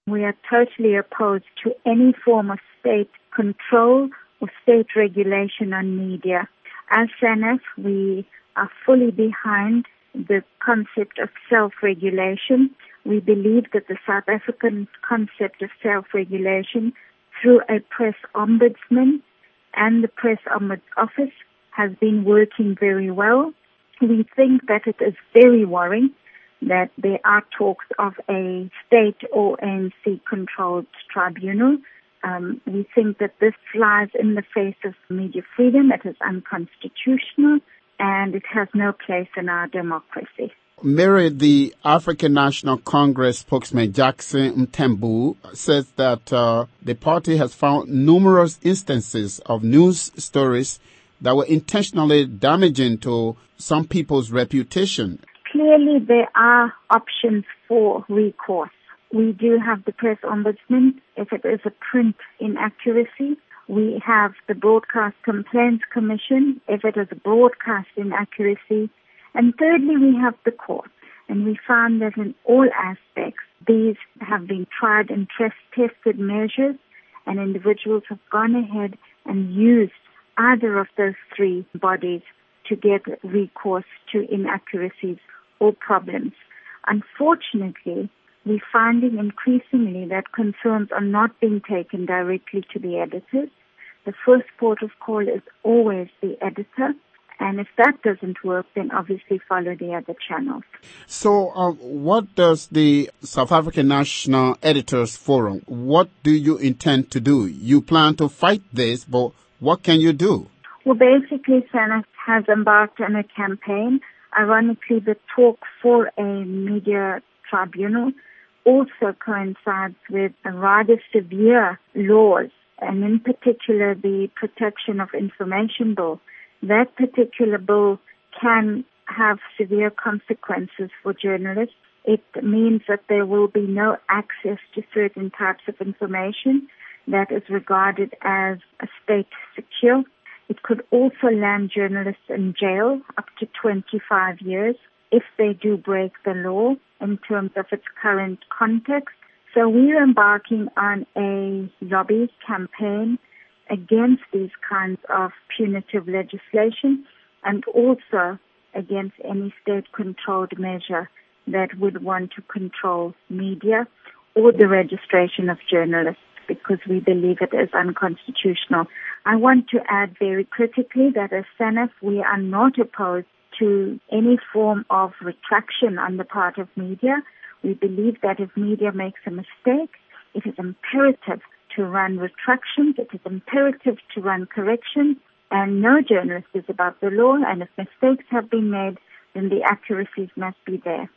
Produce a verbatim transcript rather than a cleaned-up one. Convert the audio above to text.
We are totally opposed to any form of state control or state regulation on media. As SANEF, we are fully behind the concept of self-regulation. We believe that the South African concept of self-regulation through a press ombudsman and the press ombuds office has been working very well. We think that it is very worrying that there are talks of a state or A N C-controlled tribunal. Um, we think that this flies in the face of media freedom. It is unconstitutional, and it has no place in our democracy. Mary, the African National Congress spokesman Jackson Mthembu says that uh, the party has found numerous instances of news stories that were intentionally damaging to some people's reputation. Clearly, there are options for recourse. We do have the press ombudsman if it is a print inaccuracy. We have the Broadcast Complaints Commission if it is a broadcast inaccuracy. And thirdly, we have the courts. And we found that in all aspects, these have been tried and tested measures, and individuals have gone ahead and used either of those three bodies to get recourse to inaccuracies or problems. Unfortunately, we're finding increasingly that concerns are not being taken directly to the editors. The first port of call is always the editor. And if that doesn't work, then obviously follow the other channels. So uh, what does the South African National Editors Forum, what do you intend to do? You plan to fight this, but what can you do? Well, basically, SANEF has embarked on a campaign. Ironically, the talk for a media tribunal also coincides with a rather severe laws, and in particular the Protection of Information Bill. That particular bill can have severe consequences for journalists. It means that there will be no access to certain types of information that is regarded as a state secure. It could also land journalists in jail up to twenty-five years if they do break the law in terms of its current context. So we're embarking on a lobby campaign against these kinds of punitive legislation and also against any state-controlled measure that would want to control media or the registration of journalists, because we believe it is unconstitutional. I want to add very critically that as SANEF, we are not opposed to any form of retraction on the part of media. We believe that if media makes a mistake, it is imperative to run retractions, it is imperative to run corrections, and no journalist is above the law, and if mistakes have been made, then the accuracies must be there.